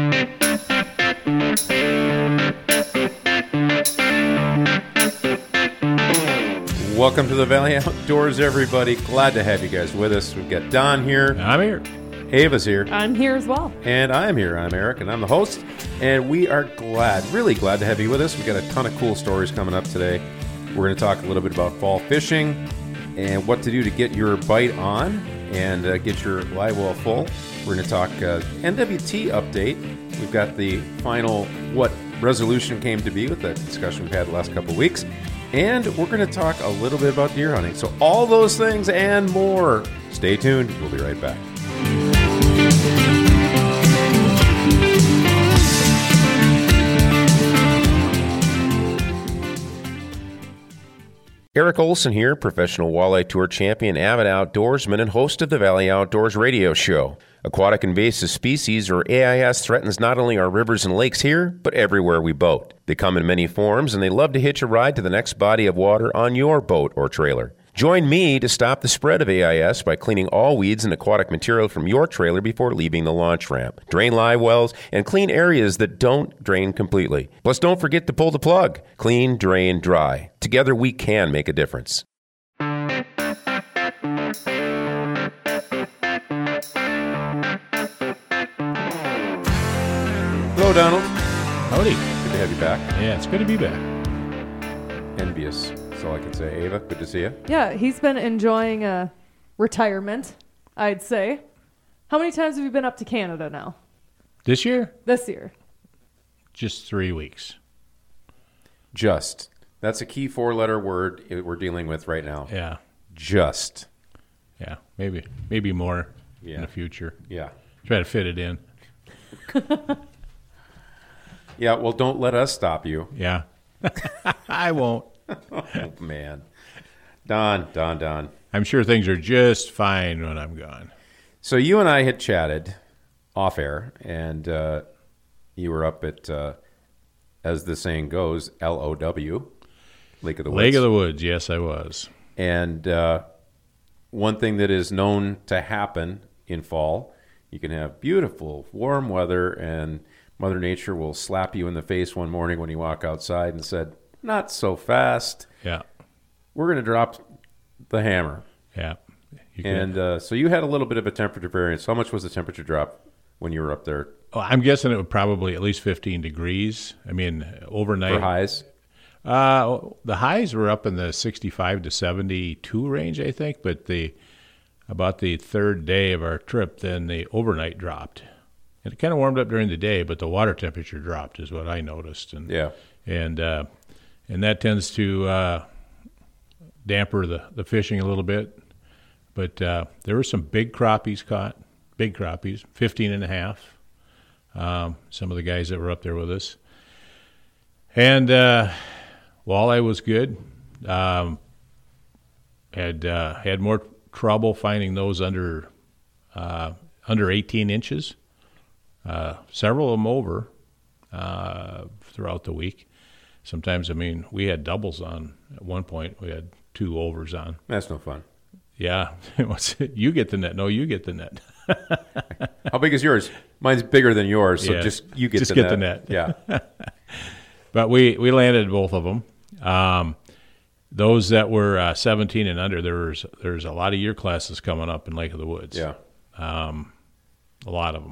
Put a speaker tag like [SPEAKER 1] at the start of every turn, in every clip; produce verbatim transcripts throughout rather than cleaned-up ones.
[SPEAKER 1] Welcome to the Valley Outdoors, everybody. Glad to have you guys with us. We've got Don here.
[SPEAKER 2] I'm here.
[SPEAKER 1] Ava's here.
[SPEAKER 3] I'm here as well.
[SPEAKER 1] And I'm here. I'm Eric, and I'm the host. And we are glad, really glad to have you with us. We've got a ton of cool stories coming up today. We're going to talk a little bit about fall fishing and what to do to get your bite on and uh, get your live well full. We're going to talk uh, N W T update. We've got the final what resolution came to be with that discussion we've had the last couple of weeks. And we're going to talk a little bit about deer hunting. So all those things and more. Stay tuned. We'll be right back. Eric Olson here, professional walleye tour champion, avid outdoorsman, and host of the Valley Outdoors radio show. Aquatic invasive species, or A I S, threatens not only our rivers and lakes here, but everywhere we boat. They come in many forms, and they love to hitch a ride to the next body of water on your boat or trailer. Join me to stop the spread of A I S by cleaning all weeds and aquatic material from your trailer before leaving the launch ramp. Drain live wells and clean areas that don't drain completely. Plus, don't forget to pull the plug. Clean, drain, dry. Together, we can make a difference. Hello, Donald.
[SPEAKER 2] Howdy.
[SPEAKER 1] Good to have you back.
[SPEAKER 2] Yeah, it's good to be back.
[SPEAKER 1] Envious. That's all I can say. Ava, good to see you.
[SPEAKER 3] Yeah, he's been enjoying uh, retirement, I'd say. How many times have you been up to Canada now?
[SPEAKER 2] This year?
[SPEAKER 3] This year.
[SPEAKER 2] Just three weeks.
[SPEAKER 1] Just. That's a key four-letter word we're dealing with right now.
[SPEAKER 2] Yeah.
[SPEAKER 1] Just.
[SPEAKER 2] Yeah, maybe maybe more
[SPEAKER 1] yeah.
[SPEAKER 2] in the future.
[SPEAKER 1] Yeah.
[SPEAKER 2] Try to fit it in.
[SPEAKER 1] Yeah, well, don't let us stop you.
[SPEAKER 2] Yeah. I won't.
[SPEAKER 1] Oh, man. Don, Don, Don.
[SPEAKER 2] I'm sure things are just fine when I'm gone.
[SPEAKER 1] So you and I had chatted off air, and uh, you were up at, uh, as the saying goes, L O W, Lake of the Woods.
[SPEAKER 2] Lake of the Woods, yes, I was.
[SPEAKER 1] And uh, one thing that is known to happen in fall, you can have beautiful, warm weather, and Mother Nature will slap you in the face one morning when you walk outside and said, not so fast.
[SPEAKER 2] Yeah.
[SPEAKER 1] We're going to drop the hammer.
[SPEAKER 2] Yeah. You
[SPEAKER 1] and uh, so you had a little bit of a temperature variance. How much was the temperature drop when you were up there?
[SPEAKER 2] Oh, I'm guessing it was probably at least fifteen degrees. I mean, overnight.
[SPEAKER 1] For highs?
[SPEAKER 2] Uh, the highs were up in the sixty-five to seventy-two range, I think. But the about the third day of our trip, then the overnight dropped. And it kind of warmed up during the day, but the water temperature dropped is what I noticed. And
[SPEAKER 1] yeah.
[SPEAKER 2] And uh, and that tends to uh, damper the, the fishing a little bit. But uh, there were some big crappies caught, big crappies, fifteen and a half. Um, some of the guys that were up there with us. And uh, walleye was good. Um, had uh, had more trouble finding those under uh, under eighteen inches. Uh, several of them over uh, throughout the week. Sometimes, I mean, we had doubles on at one point. We had two overs on.
[SPEAKER 1] That's no fun.
[SPEAKER 2] Yeah. You get the net. No, you get the net.
[SPEAKER 1] How big is yours? Mine's bigger than yours, so
[SPEAKER 2] yeah.
[SPEAKER 1] just you get
[SPEAKER 2] just
[SPEAKER 1] the
[SPEAKER 2] get
[SPEAKER 1] net.
[SPEAKER 2] the net.
[SPEAKER 1] Yeah.
[SPEAKER 2] But we, we landed both of them. Um, those that were uh, seventeen and under, there's there's a lot of year classes coming up in Lake of the Woods.
[SPEAKER 1] Yeah.
[SPEAKER 2] Um, a lot of them.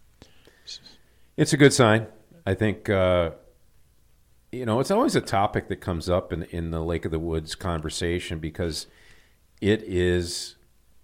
[SPEAKER 1] It's a good sign. I think, uh, you know, it's always a topic that comes up in, in the Lake of the Woods conversation because it is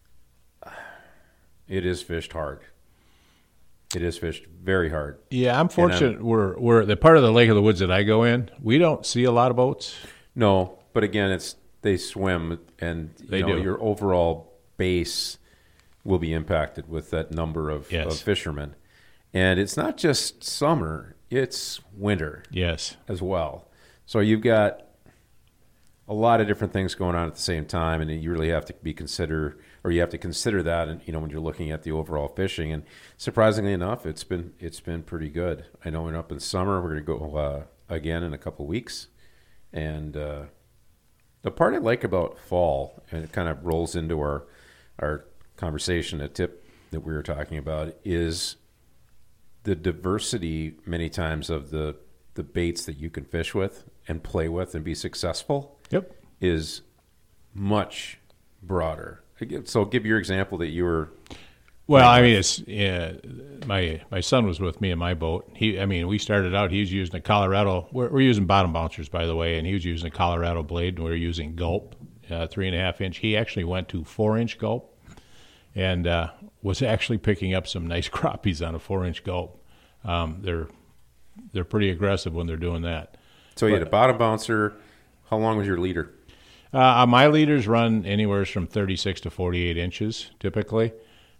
[SPEAKER 1] it is fished hard. It is fished very hard.
[SPEAKER 2] Yeah, I'm fortunate. I'm, we're we're the part of the Lake of the Woods that I go in. We don't see a lot of boats.
[SPEAKER 1] No, but again, it's they swim, and you
[SPEAKER 2] they
[SPEAKER 1] know,
[SPEAKER 2] do.
[SPEAKER 1] Your overall base will be impacted with that number of,
[SPEAKER 2] yes.
[SPEAKER 1] of fishermen. And it's not just summer; it's winter.
[SPEAKER 2] Yes,
[SPEAKER 1] as well. So you've got a lot of different things going on at the same time, and you really have to be consider, or you have to consider that, and you know, when you're looking at the overall fishing. And surprisingly enough, it's been it's been pretty good. I know we're up in summer. We're going to go uh, again in a couple of weeks, and uh, the part I like about fall, and it kind of rolls into our our conversation, a tip that we were talking about, is the diversity many times of the the baits that you can fish with and play with and be successful
[SPEAKER 2] Yep.
[SPEAKER 1] is much broader. So give your example that you were.
[SPEAKER 2] Well, I mean, it's yeah, my my son was with me in my boat. He, I mean, we started out. He was using a Colorado. We're, we're using bottom bouncers, by the way, and he was using a Colorado blade, and we were using Gulp, uh, three and a half inch. He actually went to four inch Gulp, and uh, was actually picking up some nice crappies on a four inch Gulp. Um, they're they're pretty aggressive when they're doing that.
[SPEAKER 1] So you
[SPEAKER 2] But-
[SPEAKER 1] had a bottom bouncer. How long was your leader?
[SPEAKER 2] Uh, my leaders run anywhere from thirty-six to forty-eight inches typically.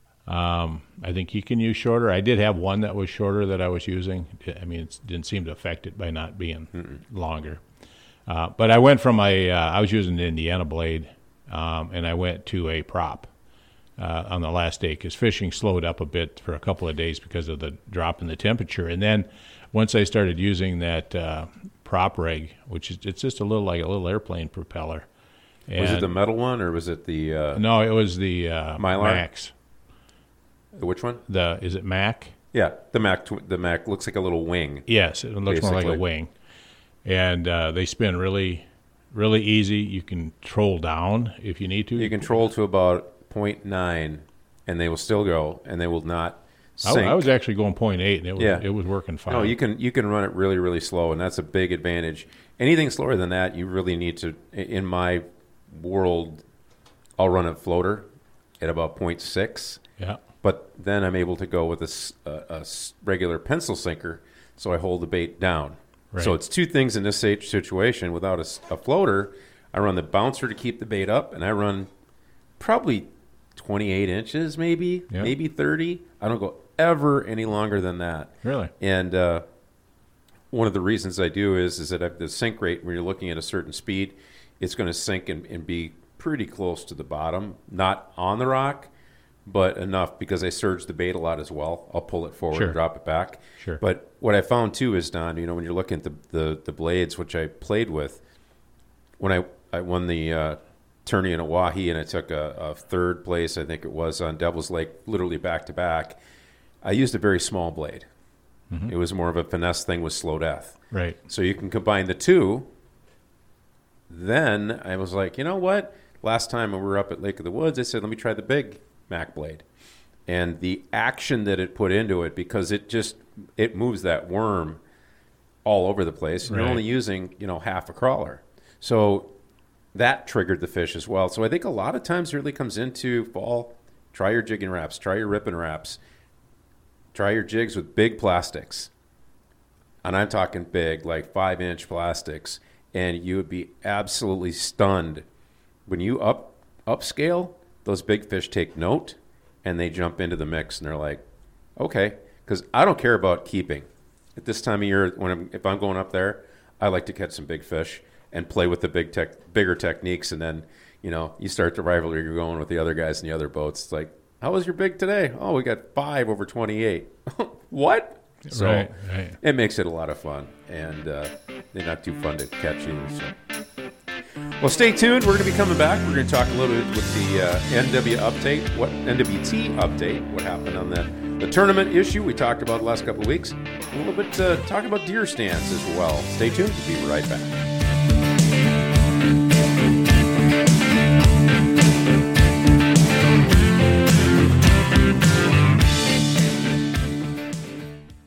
[SPEAKER 2] Um, I think you can use shorter. I did have one that was shorter that I was using. I mean, it didn't seem to affect it by not being Mm-mm. longer. Uh, but I went from a, uh, I was using an Indiana blade, um, and I went to a prop uh, on the last day because fishing slowed up a bit for a couple of days because of the drop in the temperature. And then once I started using that uh, prop rig, which is it's just a little like a little airplane propeller. And
[SPEAKER 1] Was it the metal one or was it the uh,
[SPEAKER 2] no, it was the uh,
[SPEAKER 1] Mylar?
[SPEAKER 2] Max.
[SPEAKER 1] the which one?
[SPEAKER 2] The is it Mac?
[SPEAKER 1] Yeah, the Mac. Tw- the Mac looks like a little wing.
[SPEAKER 2] Yes, it looks more like
[SPEAKER 1] Basically.
[SPEAKER 2] a wing, and uh, they spin really, really easy. You can troll down if you need to.
[SPEAKER 1] You control to about zero point nine, and they will still go, and they will not
[SPEAKER 2] I,
[SPEAKER 1] sink.
[SPEAKER 2] I was actually going point eight, and it was
[SPEAKER 1] Yeah.
[SPEAKER 2] it was working fine.
[SPEAKER 1] No, you can you can run it really really slow, and that's a big advantage. Anything slower than that, you really need to. In my world, I'll run a floater at about zero point six,
[SPEAKER 2] yeah,
[SPEAKER 1] but then I'm able to go with a, s- a- a s- regular pencil sinker, so I hold the bait down.
[SPEAKER 2] Right.
[SPEAKER 1] So it's two things in this sage situation. Without a, s- a floater, I run the bouncer to keep the bait up, and I run probably twenty-eight inches, maybe,
[SPEAKER 2] Yeah.
[SPEAKER 1] maybe thirty. I don't go ever any longer than that.
[SPEAKER 2] really.
[SPEAKER 1] And uh, one of the reasons I do is is that the sink rate, when you're looking at a certain speed, it's going to sink and, and be pretty close to the bottom, not on the rock, but enough because I surge the bait a lot as well. I'll pull it forward
[SPEAKER 2] Sure.
[SPEAKER 1] and drop it back.
[SPEAKER 2] Sure.
[SPEAKER 1] But what I found too is, Don, you know, when you're looking at the, the, the blades, which I played with, when I, I won the uh, tourney in Oahe and I took a, a third place, I think it was, on Devil's Lake, literally back to back, I used a very small blade.
[SPEAKER 2] Mm-hmm.
[SPEAKER 1] It was more of a finesse thing with slow death.
[SPEAKER 2] Right.
[SPEAKER 1] So you can combine the two. Then I was like, you know what? Last time when we were up at Lake of the Woods, I said, let me try the big Mac blade. And the action that it put into it, because it just, it moves that worm all over the place. And
[SPEAKER 2] Right.
[SPEAKER 1] You're only using, you know, half a crawler. So that triggered the fish as well. So I think a lot of times it really comes into fall, try your jigging wraps, try your ripping wraps, try your jigs with big plastics. And I'm talking big, like five inch plastics. And you would be absolutely stunned. When you up upscale, those big fish take note and they jump into the mix and they're like, okay, because I don't care about keeping. At this time of year, when I'm, if I'm going up there, I like to catch some big fish and play with the big tech, bigger techniques. And then, you know, you start the rivalry, you're going with the other guys in the other boats. It's like, how was your big today? Oh, we got five over twenty-eight. What? So
[SPEAKER 2] Right, right.
[SPEAKER 1] it makes it a lot of fun, and uh, they're not too fun to catch either. So. Well, stay tuned. We're going to be coming back. We're going to talk a little bit with the uh, N W update, what N W T update, what happened on the, the tournament issue we talked about the last couple of weeks. A little bit uh, talk about deer stands as well. Stay tuned. We'll be right back.